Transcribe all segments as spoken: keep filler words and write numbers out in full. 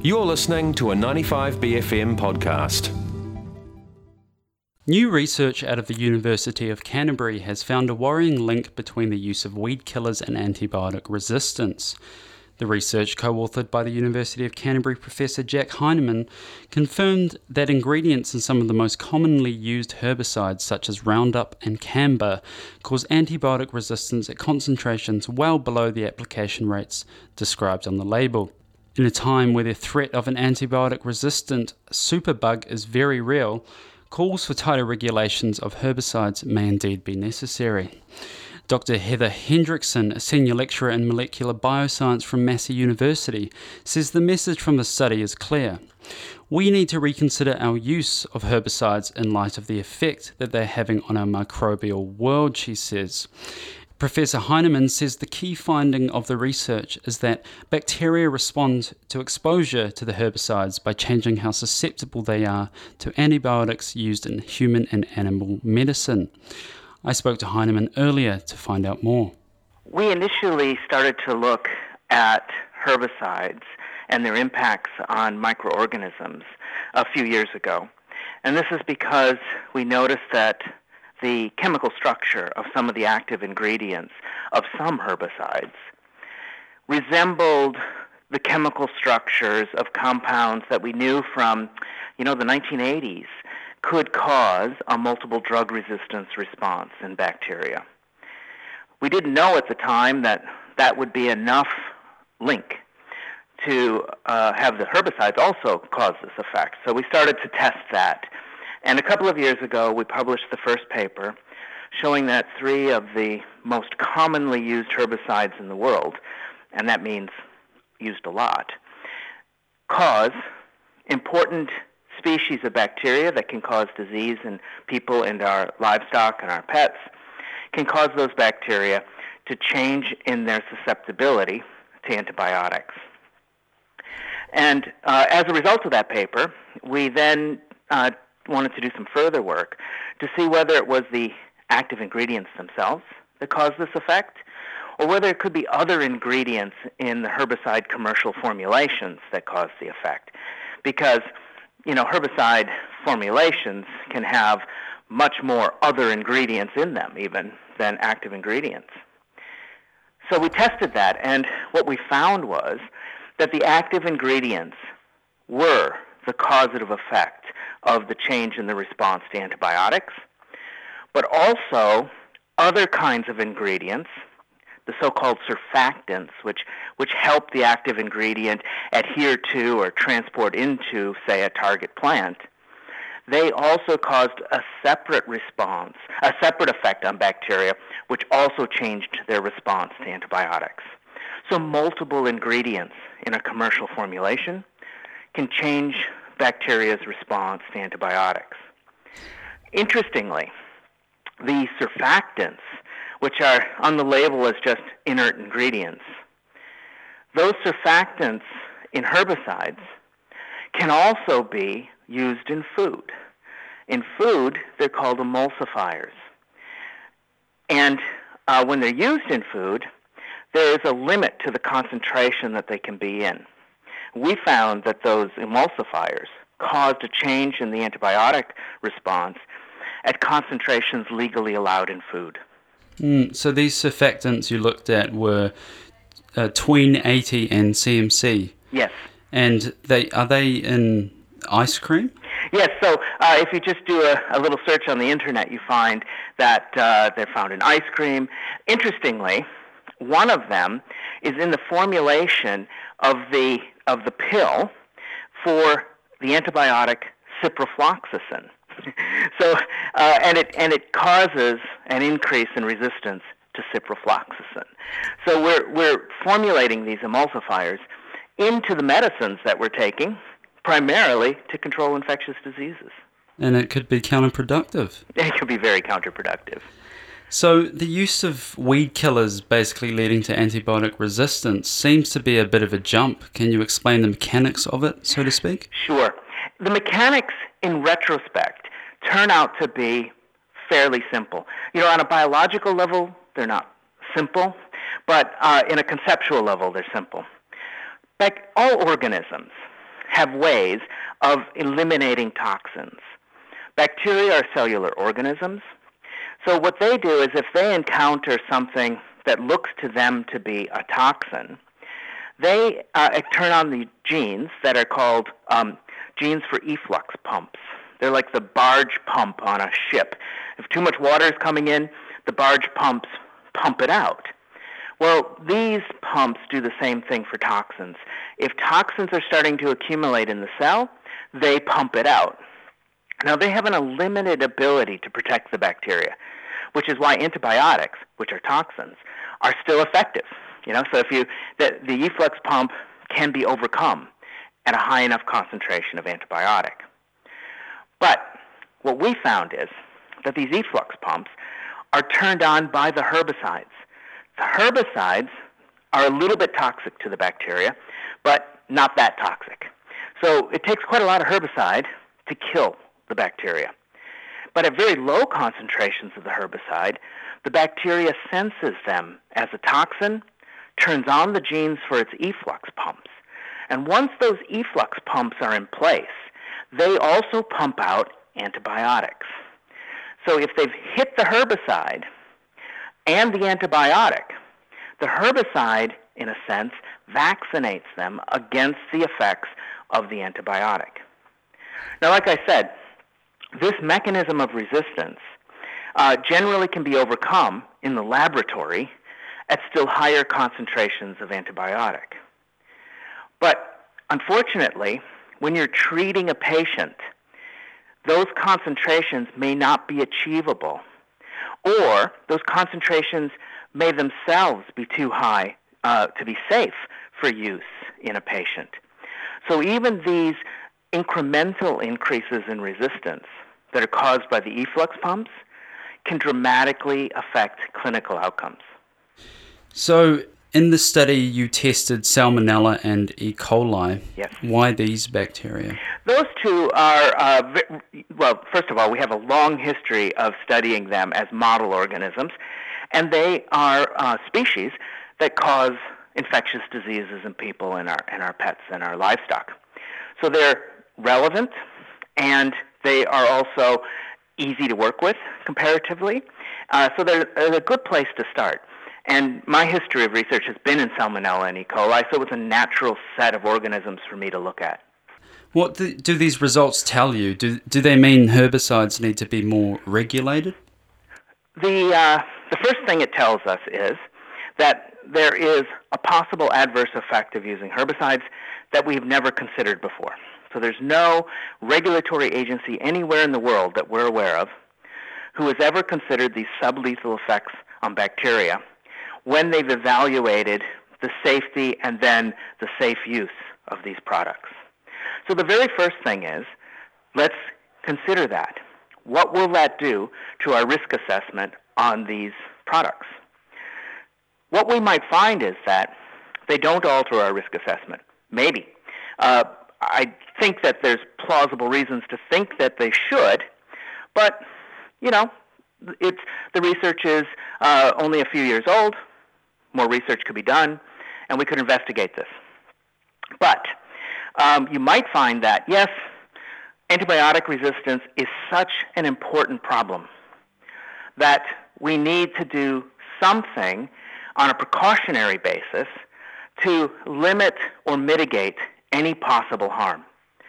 You're listening to a ninety-five B F M podcast. New research out of the University of Canterbury has found a worrying link between the use of weed killers and antibiotic resistance. The research, co-authored by the University of Canterbury Professor Jack Heinemann, confirmed that ingredients in some of the most commonly used herbicides such as Roundup and Camber cause antibiotic resistance at concentrations well below the application rates described on the label. In a time where the threat of an antibiotic-resistant superbug is very real, calls for tighter regulations of herbicides may indeed be necessary. Doctor Heather Hendrickson, a senior lecturer in molecular bioscience from Massey University, says the message from the study is clear. We need to reconsider our use of herbicides in light of the effect that they're having on our microbial world, she says. Professor Heinemann says the key finding of the research is that bacteria respond to exposure to the herbicides by changing how susceptible they are to antibiotics used in human and animal medicine. I spoke to Heinemann earlier to find out more. We initially started to look at herbicides and their impacts on microorganisms a few years ago. And this is because we noticed that the chemical structure of some of the active ingredients of some herbicides resembled the chemical structures of compounds that we knew from, you know, the nineteen eighties could cause a multiple drug resistance response in bacteria. We didn't know at the time that that would be enough link to uh, have the herbicides also cause this effect. So we started to test that. And a couple of years ago, we published the first paper showing that three of the most commonly used herbicides in the world, and that means used a lot, cause important species of bacteria that can cause disease in people and our livestock and our pets, can cause those bacteria to change in their susceptibility to antibiotics. And uh, as a result of that paper, we then uh, wanted to do some further work to see whether it was the active ingredients themselves that caused this effect, or whether it could be other ingredients in the herbicide commercial formulations that caused the effect. Because, you know, herbicide formulations can have much more other ingredients in them even than active ingredients. So we tested that, and what we found was that the active ingredients were the causative effect of the change in the response to antibiotics, but also other kinds of ingredients, the so-called surfactants, which, which help the active ingredient adhere to or transport into, say, a target plant. They also caused a separate response, a separate effect on bacteria, which also changed their response to antibiotics. So multiple ingredients in a commercial formulation can change bacteria's response to antibiotics. Interestingly, the surfactants, which are on the label as just inert ingredients, those surfactants in herbicides can also be used in food. In food, they're called emulsifiers. And uh, when they're used in food, there is a limit to the concentration that they can be in. We found that those emulsifiers caused a change in the antibiotic response at concentrations legally allowed in food. Mm, so these surfactants you looked at were uh, tween eighty and C M C? Yes. And they are they in ice cream? Yes, so uh, if you just do a, a little search on the internet, you find that uh, they're found in ice cream. Interestingly, one of them is in the formulation of the of the pill for the antibiotic ciprofloxacin. so, uh, and it and it causes an increase in resistance to ciprofloxacin. So we're we're formulating these emulsifiers into the medicines that we're taking, primarily to control infectious diseases. And it could be counterproductive. It could be very counterproductive. So the use of weed killers basically leading to antibiotic resistance seems to be a bit of a jump. Can you explain the mechanics of it, so to speak? Sure. The mechanics, in retrospect, turn out to be fairly simple. You know, on a biological level, they're not simple, but uh, in a conceptual level, they're simple. Like all organisms have ways of eliminating toxins. Bacteria are cellular organisms. So what they do is if they encounter something that looks to them to be a toxin, they uh, turn on the genes that are called um, genes for efflux pumps. They're like the barge pump on a ship. If too much water is coming in, the barge pumps pump it out. Well, these pumps do the same thing for toxins. If toxins are starting to accumulate in the cell, they pump it out. Now, they have an unlimited ability to protect the bacteria, which is why antibiotics, which are toxins, are still effective. You know, so if you the, the efflux pump can be overcome at a high enough concentration of antibiotic. But what we found is that these efflux pumps are turned on by the herbicides. The herbicides are a little bit toxic to the bacteria, but not that toxic. So it takes quite a lot of herbicide to kill the bacteria. But at very low concentrations of the herbicide, the bacteria senses them as a toxin, turns on the genes for its efflux pumps. And once those efflux pumps are in place, they also pump out antibiotics. So if they've hit the herbicide and the antibiotic, the herbicide, in a sense, vaccinates them against the effects of the antibiotic. Now, like I said, this mechanism of resistance uh, generally can be overcome in the laboratory at still higher concentrations of antibiotic. But unfortunately, when you're treating a patient, those concentrations may not be achievable, or those concentrations may themselves be too high uh, to be safe for use in a patient. So even these incremental increases in resistance that are caused by the efflux pumps can dramatically affect clinical outcomes. So in the study, you tested Salmonella and E. coli. Yes. Why these bacteria? Those two are, uh, well, first of all, we have a long history of studying them as model organisms, and they are uh, species that cause infectious diseases in people and our, and our pets and our livestock. So they're relevant, and they are also easy to work with comparatively. Uh, so they're, they're a good place to start. And my history of research has been in Salmonella and E. coli, so it's a natural set of organisms for me to look at. What do, do these results tell you? Do, do they mean herbicides need to be more regulated? The, uh, the first thing it tells us is that there is a possible adverse effect of using herbicides that we've never considered before. So there's no regulatory agency anywhere in the world that we're aware of who has ever considered these sublethal effects on bacteria when they've evaluated the safety and then the safe use of these products. So the very first thing is, let's consider that. What will that do to our risk assessment on these products? What we might find is that they don't alter our risk assessment. Maybe. Uh, I think that there's plausible reasons to think that they should, but, you know, it's, the research is uh, only a few years old. More research could be done, and we could investigate this. But um, you might find that, yes, antibiotic resistance is such an important problem that we need to do something on a precautionary basis to limit or mitigate any possible harm.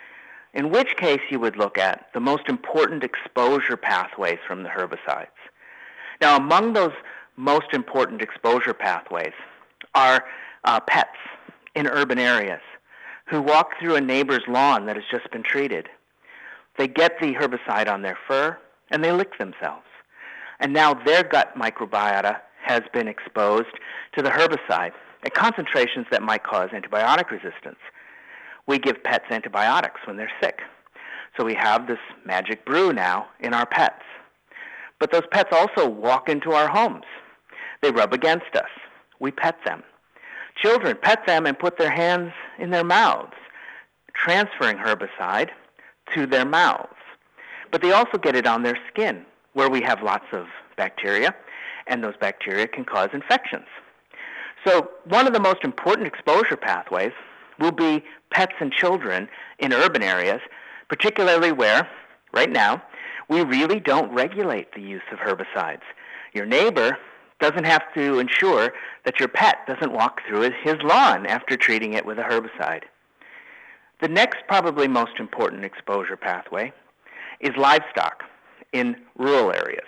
In which case you would look at the most important exposure pathways from the herbicides. Now, among those most important exposure pathways are uh, pets in urban areas who walk through a neighbor's lawn that has just been treated. They get the herbicide on their fur and they lick themselves. And now their gut microbiota has been exposed to the herbicide at concentrations that might cause antibiotic resistance. We give pets antibiotics when they're sick. So we have this magic brew now in our pets. But those pets also walk into our homes. They rub against us. We pet them. Children pet them and put their hands in their mouths, transferring herbicide to their mouths. But they also get it on their skin, where we have lots of bacteria, and those bacteria can cause infections. So one of the most important exposure pathways will be pets and children in urban areas, particularly where, right now, we really don't regulate the use of herbicides. Your neighbor doesn't have to ensure that your pet doesn't walk through his lawn after treating it with a herbicide. The next, probably most important exposure pathway is livestock in rural areas.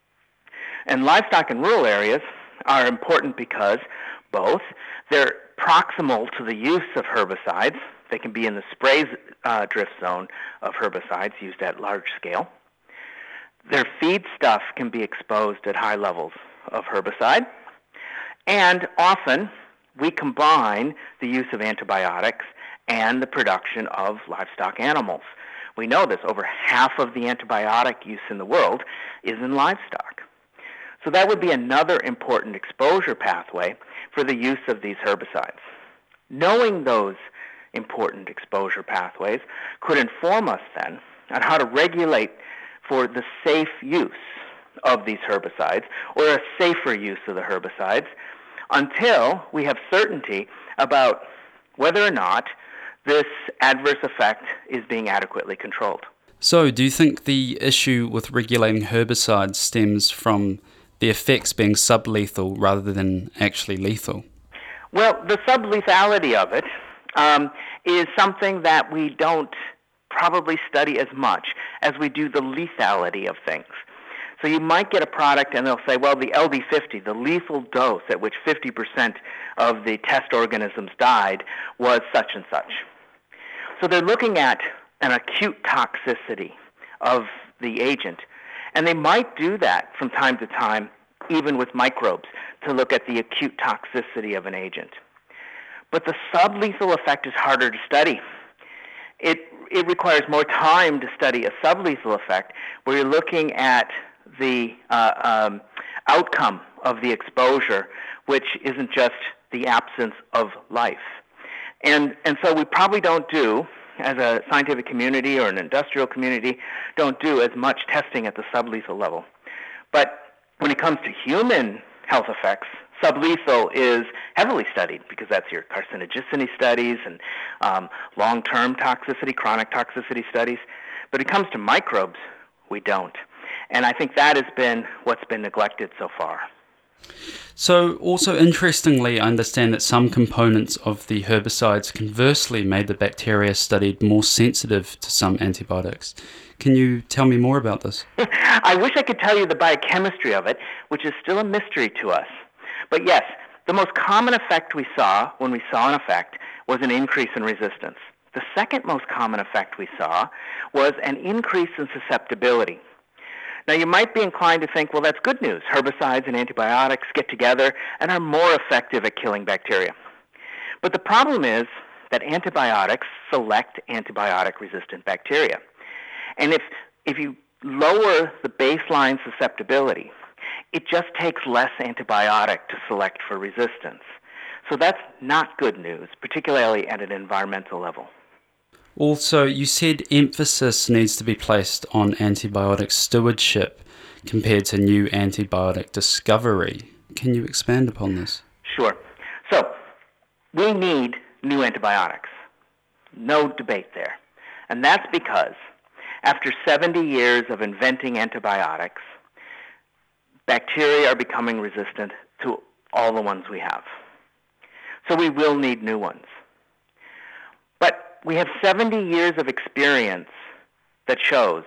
And livestock in rural areas are important because both they're proximal to the use of herbicides. They can be in the spray uh, drift zone of herbicides used at large scale. Their feed stuff can be exposed at high levels of herbicide. And often we combine the use of antibiotics and the production of livestock animals. We know this. Over half of the antibiotic use in the world is in livestock. So that would be another important exposure pathway for the use of these herbicides. Knowing those important exposure pathways could inform us then on how to regulate for the safe use of these herbicides, or a safer use of the herbicides, until we have certainty about whether or not this adverse effect is being adequately controlled. So, do you think the issue with regulating herbicides stems from the effects being sublethal rather than actually lethal? Well, the sublethality of it um, is something that we don't probably study as much as we do the lethality of things. So you might get a product and they'll say, well, the L D fifty, the lethal dose at which fifty percent of the test organisms died, was such and such. So they're looking at an acute toxicity of the agent. And they might do that from time to time, even with microbes, to look at the acute toxicity of an agent. But the sublethal effect is harder to study. It, it requires more time to study a sublethal effect, where you're looking at the uh, um, outcome of the exposure, which isn't just the absence of life. And, and so we probably don't do, as a scientific community or an industrial community, don't do as much testing at the sublethal level. But when it comes to human health effects, sublethal is heavily studied because that's your carcinogenicity studies and um, long-term toxicity, chronic toxicity studies. But when it comes to microbes, we don't. And I think that has been what's been neglected so far. So, also interestingly, I understand that some components of the herbicides conversely made the bacteria studied more sensitive to some antibiotics. Can you tell me more about this? I wish I could tell you the biochemistry of it, which is still a mystery to us. But yes, the most common effect we saw when we saw an effect was an increase in resistance. The second most common effect we saw was an increase in susceptibility. Now, you might be inclined to think, well, that's good news. Herbicides and antibiotics get together and are more effective at killing bacteria. But the problem is that antibiotics select antibiotic-resistant bacteria. And if, if you lower the baseline susceptibility, it just takes less antibiotic to select for resistance. So that's not good news, particularly at an environmental level. Also, you said emphasis needs to be placed on antibiotic stewardship compared to new antibiotic discovery. Can you expand upon this? Sure. So, we need new antibiotics. No debate there. And that's because after seventy years of inventing antibiotics, bacteria are becoming resistant to all the ones we have. So we will need new ones. But we have seventy years of experience that shows